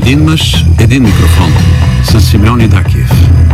Един мъж, един микрофон с Симеон Идакиев.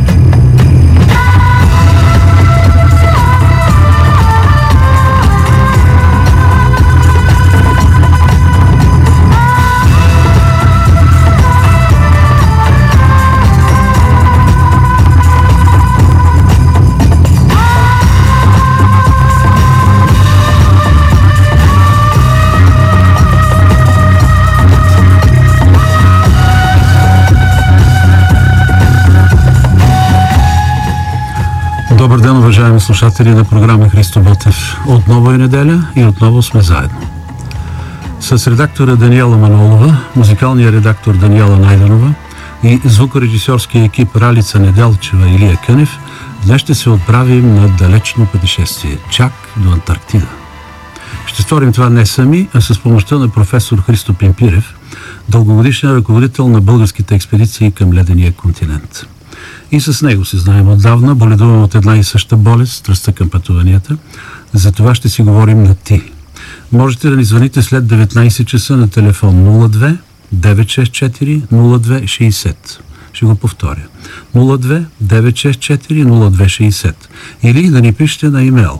Добър ден, уважаеми слушатели на програма Христо Ботев. Отново е неделя и отново сме заедно. С редактора Даниела Манолова, музикалния редактор Даниела Найденова и звукорежисьорския екип Ралица Неделчева и Илия Кънев днес ще се отправим на далечно пътешествие, чак до Антарктида. Ще сторим това не сами, а с помощта на професор Христо Пимпирев, дългогодишен ръководител на българските експедиции към ледения континент. И с него се знаем отдавна, боледуваме от една и съща болест, страстта към пътуванията. За това ще си говорим на ти. Можете да ни звъните след 19 часа на телефон 02 964 0260. Ще го повторя. 02 964 0260. Или да ни пишете на имейл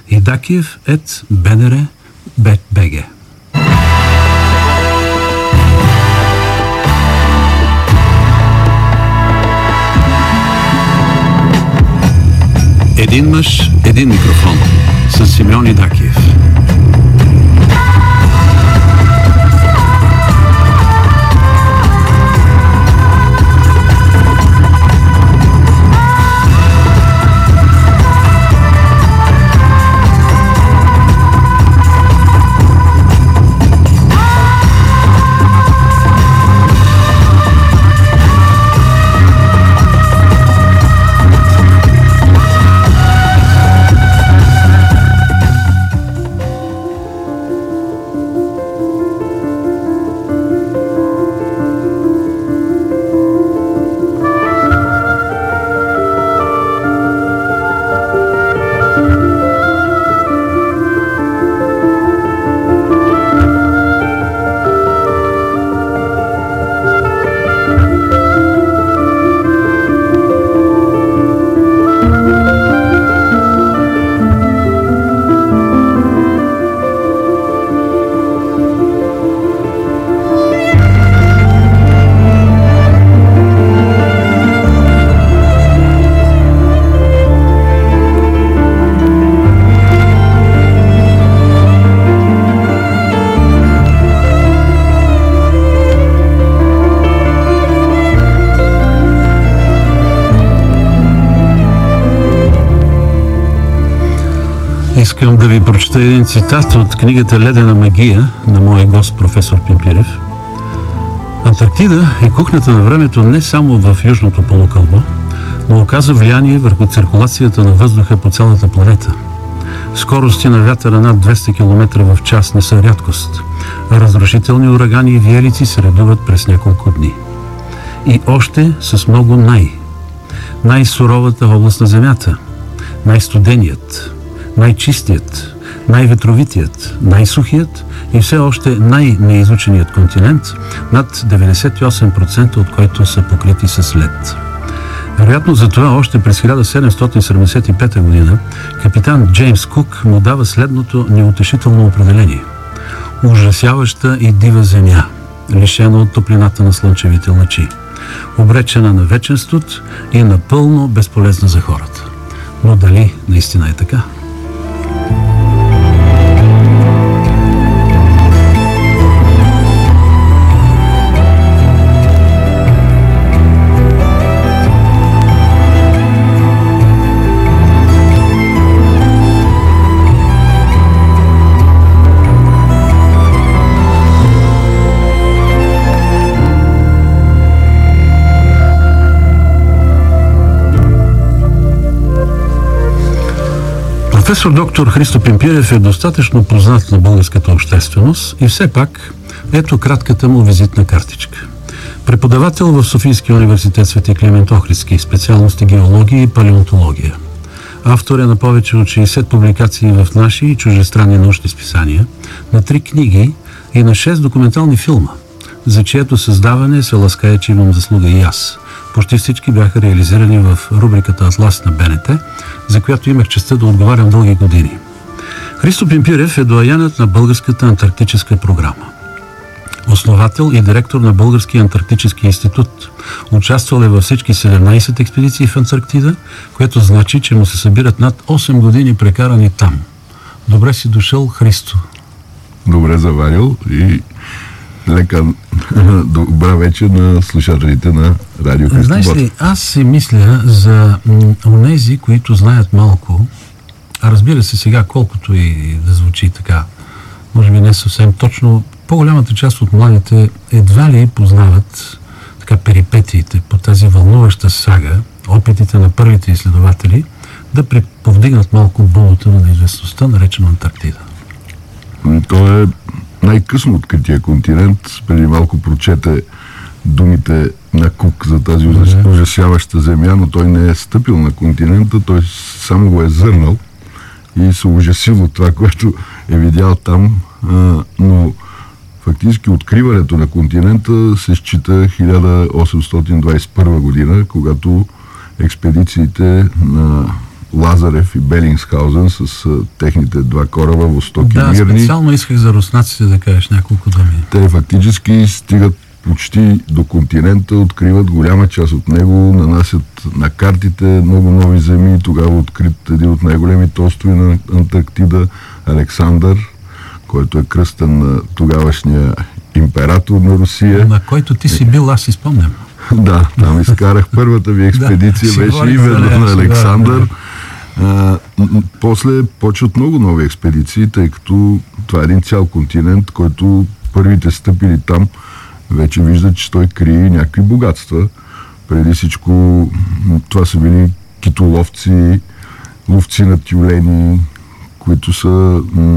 idakiev@bnr.bg. Един мъж, един микрофон с Симеон Идакиев. Искам да ви прочета един цитат от книгата "Ледена магия" на моя гост професор Пимпирев. Антарктида е кухнята на времето не само в Южното полукълбо, но оказа влияние върху циркулацията на въздуха по цялата планета. Скорости на вятъра над 200 км в час не са рядкост, а разрушителни урагани и виелици се редуват през няколко дни. И още с много най-суровата област на Земята, най-студеният, най-чистият, най-ветровитият, най-сухият и все още най-неизученият континент, над 98% от който са покрити с лед. Вероятно за това още през 1775 година капитан Джеймс Кук му дава следното неутешително определение: ужасяваща и дива земя, лишена от топлината на слънчевите лъчи, обречена на вечен студ и напълно безполезна за хората. Но дали наистина е така? Професор доктор Христо Пимпирев е достатъчно познат на българската общественост и все пак ето кратката му визитна картичка. Преподавател в Софийския университет Свети Климент Охридски, специалности геология и палеонтология. Автор е на повече от 60 публикации в наши и чуждестранни научни списания, на 3 книги и на 6 документални филма. за чието създаване се лаская, че имам заслуга и аз. Почти всички бяха реализирани в рубриката Атлас на БНТ, за която имах честта да отговарям дълги години. Христо Пимпирев е доаянът на Българската антарктическа програма. Основател и директор на Българския антарктически институт. Участвал е във всички 17 експедиции в Антарктида, което значи, че му се събират над 8 години прекарани там. Добре си дошъл, Христо. Добре заварил и лека добра вечер на слушателите на Радио Христо Знаеш Ботев. ли, аз си мисля за онези, които знаят малко, а разбира се сега, колкото и да звучи така, може би не съвсем точно, по-голямата част от младите едва ли познават така перипетиите по тази вълнуваща сага, опитите на първите изследователи да повдигнат малко булото на неизвестността, наречена Антарктида. Той е най-късно открития континент. Преди малко прочете думите на Кук за тази ужасяваща земя, но той не е стъпил на континента, той само го е зърнал и се ужасил от това, което е видял там, но фактически откриването на континента се счита 1821 година, когато експедициите на Лазарев и Белингсхаузен с техните два кораба Восток и Мирни. Да, специално исках за руснаците да кажеш няколко думи. Те фактически стигат почти до континента, откриват голяма част от него, нанасят на картите много нови земи. Тогава открит един от най-големите острови на Антарктида, Александър, който е кръстен на тогавашния император на Русия. На който ти си бил, аз си спомням. Да, там изкарах първата ви експедиция, беше именно на Александър. После почват много нови експедиции, тъй като това е един цял континент, който първите стъпили там вече виждат, че той крие някакви богатства. Преди всичко това са били китоловци, ловци на тюлени, които са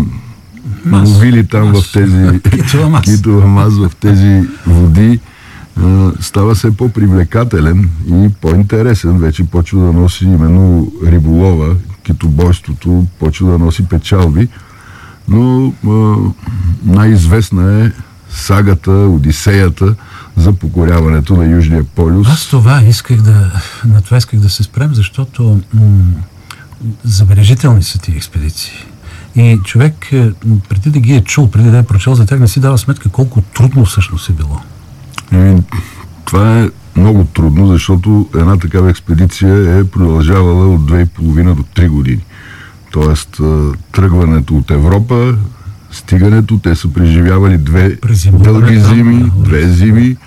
ловили там в тези китоламаз в тези води. Става все по-привлекателен и по-интересен. Вече почва да носи именно риболова, китобойството почва да носи печалби. Но най-известна е сагата, Одисеята за покоряването на Южния полюс. Аз на това исках да се спрем, защото забележителни са тия експедиции. И човек, преди да ги е чул, преди да е прочел за тях, не си дава сметка колко трудно всъщност е било. Това е много трудно, защото една такава експедиция е продължавала от 2,5 до 3 години. Тоест, тръгването от Европа, стигането, те са преживявали дълги зими, две зими.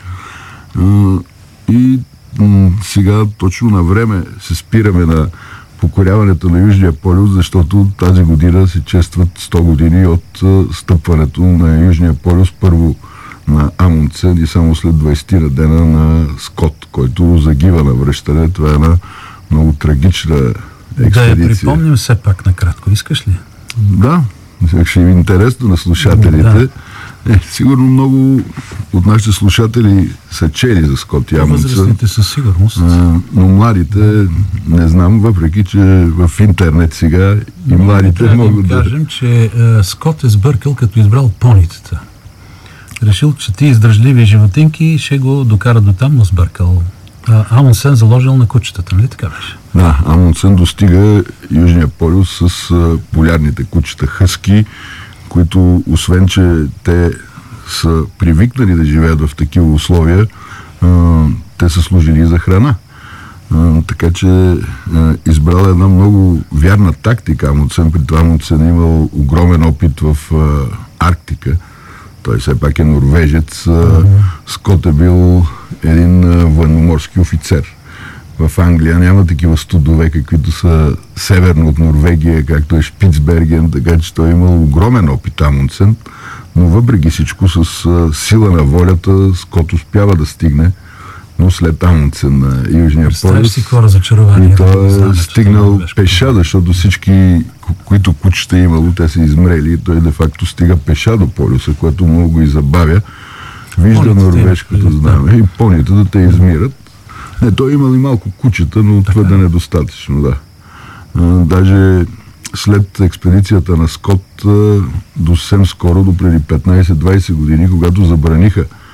И сега точно на време се спираме на покоряването на Южния полюс, защото тази година се честват 100 години от стъпването на Южния полюс, първо на Амундсен и само след 20 дена на Скот, който загива на връщане. Това е една много трагична експедиция. Да я припомним все пак накратко. Искаш ли? Да, ще е интересно на слушателите. Да. Сигурно много от нашите слушатели са чели за Скот и Амундсен. Възрастните със сигурност. Но младите не знам, въпреки че в интернет сега и младите могат да... кажем, че Скот е сбъркал, като избрал понитата. Решил, че ти издръжливи животинки ще го докара до там, но сбъркал. Амундсен заложил на кучетата, нали така беше? Да, Амундсен достига Южния полюс с полярните кучета хъски, които, освен че те са привикнали да живеят в такива условия, те са служили за храна. Така че избрал една много вярна тактика Амундсен. При това Амундсен е имал огромен опит в Арктика. Той все пак е норвежец. Скот е бил един военноморски офицер. В Англия няма такива студове, каквито са северно от Норвегия, както е Шпицберген, така че той е имал огромен опит Амундсен, но въпреки всичко с сила на волята Скот успява да стигне, но след Амундсен на Южния полюс. Си какво разочарование. И той е стигнал пеша, защото всички, които кучета имало, те са измрели и той де-факто стига пеша до полюса, което много го и забавя. Вижда норвежкото знаме и поните да те измират. Не, той имал и малко кучета, но твърде недостатъчно, да. Даже след експедицията на Скот до съвсем скоро, до преди 15-20 години, когато забраниха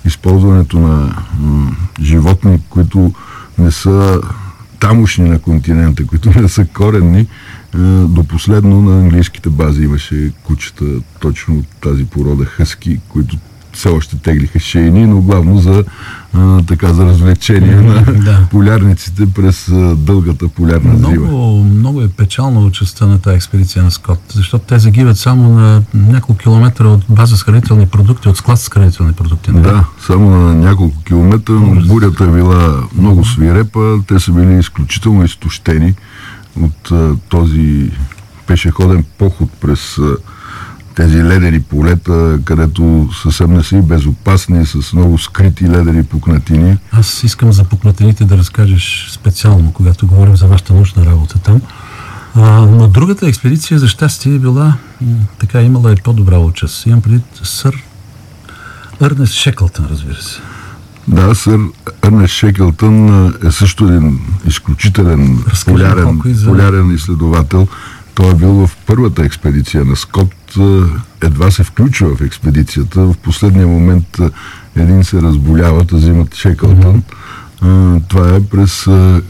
използването на животни, които не са тамошни на континента, които не са коренни. До последно на английските бази имаше кучета точно от тази порода хъски, които все още теглиха шейни, но главно за развлечение на полярниците през дългата полярна зима. Много е печална участта на тази експедиция на Скот, защото те загиват само на няколко километра от база с хранителни продукти, от склад с хранителни продукти. Да, само на няколко километра, но бурята е била много свирепа, те са били изключително изтощени от този пешеходен поход през тези ледени полета, където съвсем не са и безопасни, с много скрити ледени пукнатини. Аз искам за пукнатините да разкажеш специално, когато говорим за вашата научна работа там. Но другата експедиция, за щастие, била имала и по-добра участ. Имам предвид сър Ернест Шеклтън, разбира се. Да, сър Ернест Шеклтън е също един изключителен полярен изследовател. Той е бил в първата експедиция на Скот, едва се включва в експедицията. В последния момент един се разболява, взимат Шеклтън. Това е през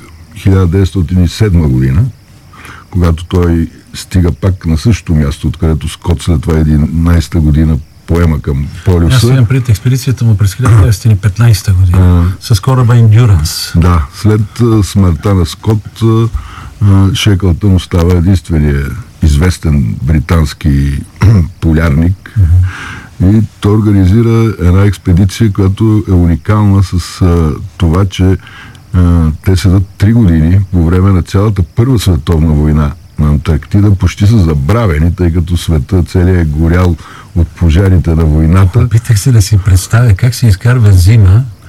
1907 година, когато той стига пак на същото място, откъдето Скот след това 11-та година поема към полюса. Аз имам пред експедицията му през 1915 година с кораба Endurance. Да, след смъртта на Скот Шеклтън остава единствения известен британски полярник и той организира една експедиция, която е уникална с това, че те седат 3 години по време на цялата Първа световна война на Антарктида, почти са забравени, тъй като света целият е горял от пожарите на войната. Опитах се да си представя как се изкарва зима